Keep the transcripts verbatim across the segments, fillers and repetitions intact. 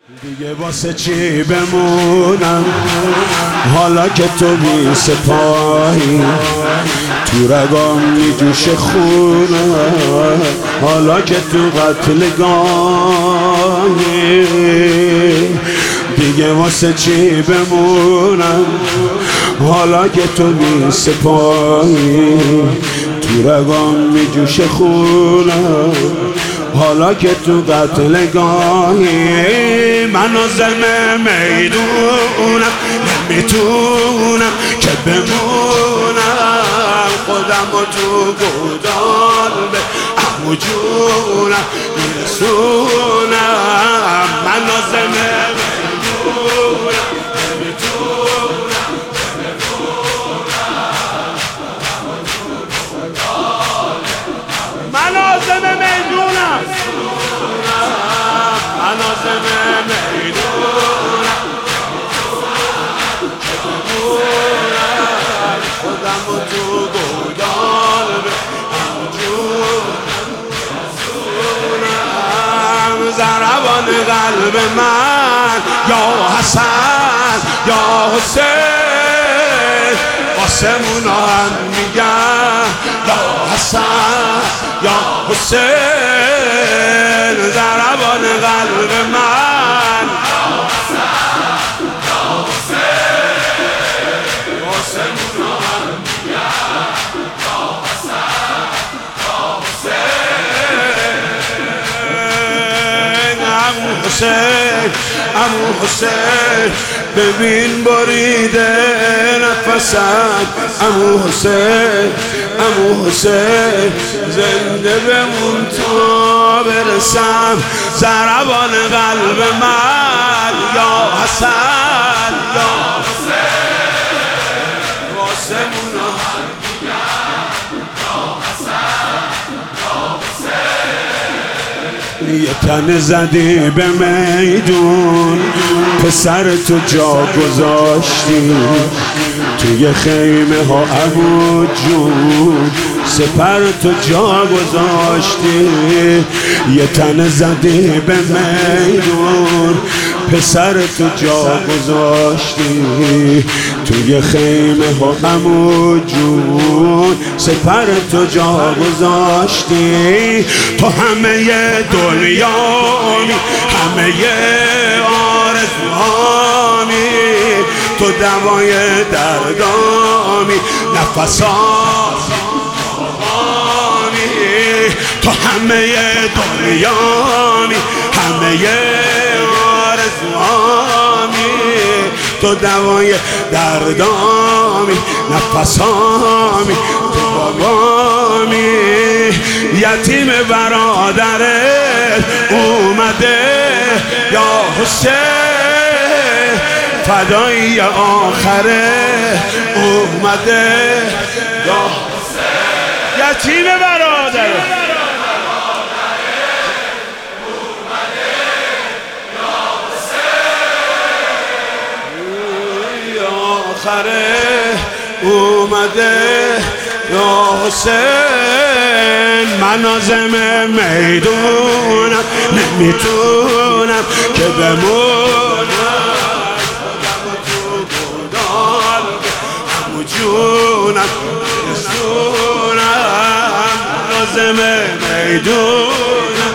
دیگه واسه چی بمونم حالا که تو بی سپاهی، تو رگام میجوشه خونم حالا که تو قتلگاهی. دیگه واسه چی بمونم حالا که تو بی سپاهی، تو رگام میجوشه خونم حالا که تو قتلگاهی. من عازم میدونم نمیتونم که بمونم، خودم و تو گودال به عمو جونم میرسونم. من عازم میدونم نمیتونم که بمونم، من عازم میدونم من عازم میدونم که بمونم، خودم و تو گودال به عمو جونم میرسونم. ضربان قلب من یا حسن یا حسین، واسمون هم میگن یا حسن یا حسین. ضربان قلب من یا حسن یا حسین، واسمون هم میگن یا حسن یا حسین. عمو حسین عمو حسین ببین بریده نفسم، عمو حسین عمو حسین زنده بمون تو برسم. ضربان قلب من یا حسن یا حسین، واسمون هم میگن یا حسن یا حسین. یه تن زدی به میدون، پسر تو جا گذاشتی توی خیمه ها عمو جون، سپر تو جا گذاشتی. یه تن زدی به میدون، پسر تو جا گذاشتی توی خیمه ها عمو جون، سپر تو جا گذاشتی. تو همه دنیامی همه آرزوهامی، تو دوای دردامی نفسامی. تو همه دنیامی همه آرزوهامی، تو دوای دردامی نفسامی. تو بابامی یتیم برادرت اومده یا حسین، فدایی آخره اومده یا حسین. یتیم برادرت اومده یا حسین، یا آخره اومده یا حسین. من عازم میدونم نمیتونم که بمونم، خودم و تو گودال به عمو جونم میرسونم. من عازم میدونم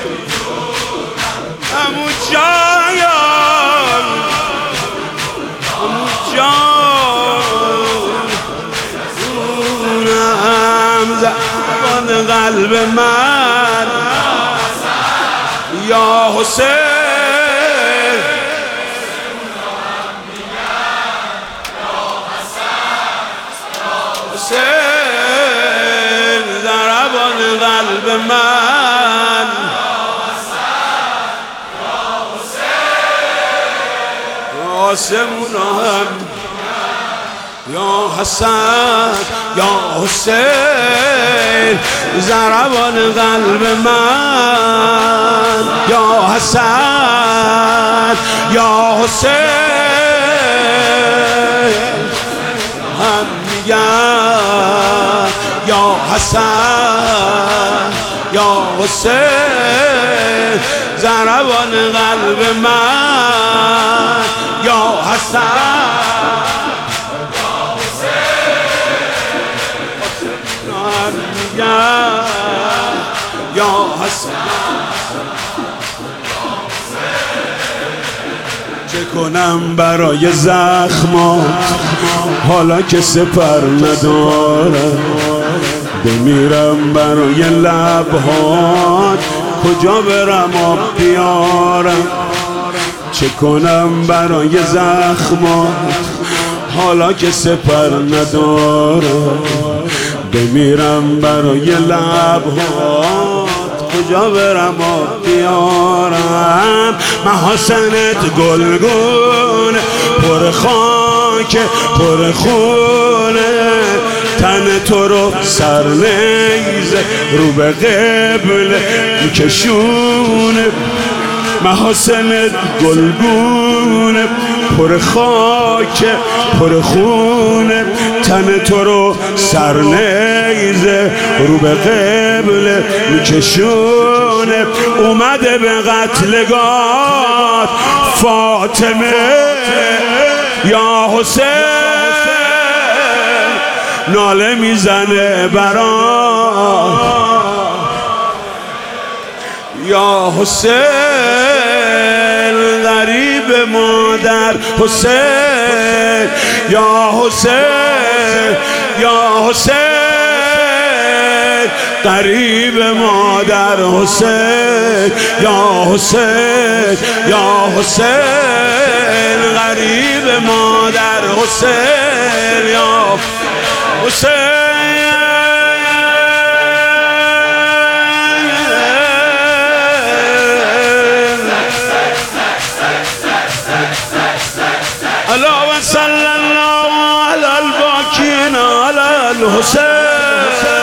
عمو جان عمو جان، زبان قلب من یا حسین، حسین. ضربان قلب من واسمون هم یا حسن یا حسین. ضربان قلب من یا حسن یا حسین، هم میگن یا حسن یا حسین. ضربان قلب من یا حسن چه کنم برای زخمات حالا که سپر ندارم، بمیرم برای لبهات کجا برم آب بیارم. چه کنم برای زخمات حالا که سپر ندارم، بمیرم برای لبهات کجا برم آب بیارم. محاسنت گلگون پر خاک پر خونه، تن تو رو سر نیزه رو به قبله میکشونه. محاسنت گلگونه پر خاک پر خونه، تن تو رو سر نیزه رو به قبله میکشونه. اومده به قتلگاه فاطمه یا حسین، ناله میزنه برام یا حسین. غریب مادر حسین یا حسین یا حسین، غریب مادر حسین یا حسین یا حسین، غریب مادر حسین یا حسین. اللهم صل الله على الباكين على الحسين.